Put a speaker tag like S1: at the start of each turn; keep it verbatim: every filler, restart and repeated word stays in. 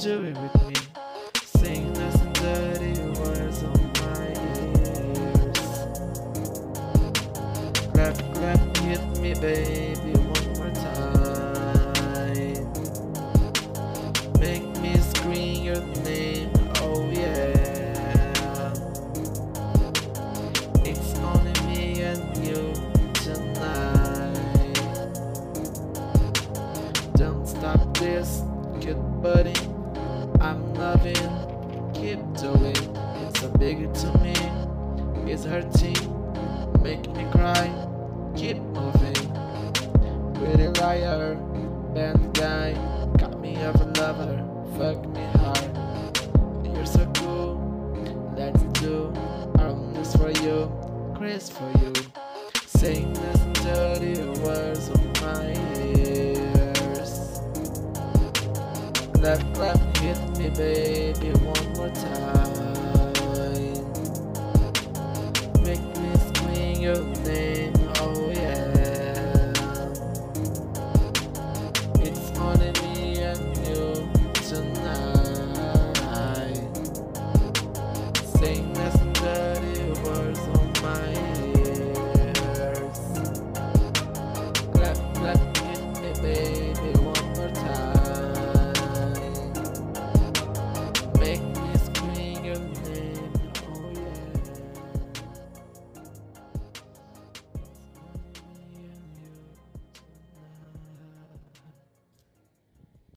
S1: do it with me. Saying nothing dirty words on my ears. Clap, clap, hit me baby one more time. Make me scream your name, oh yeah. It's only me and you tonight. Don't stop this, good buddy, I'm loving, keep doing. It's a big to me, it's hurting, make me cry, keep moving. Pretty liar, bad guy, got me of a lover, fuck me hard. You're so cool, let's do our moves for you, Chris for you. Saying nothing dirty words on my ears. Clap, clap, hit me baby one more time. Make me scream your name.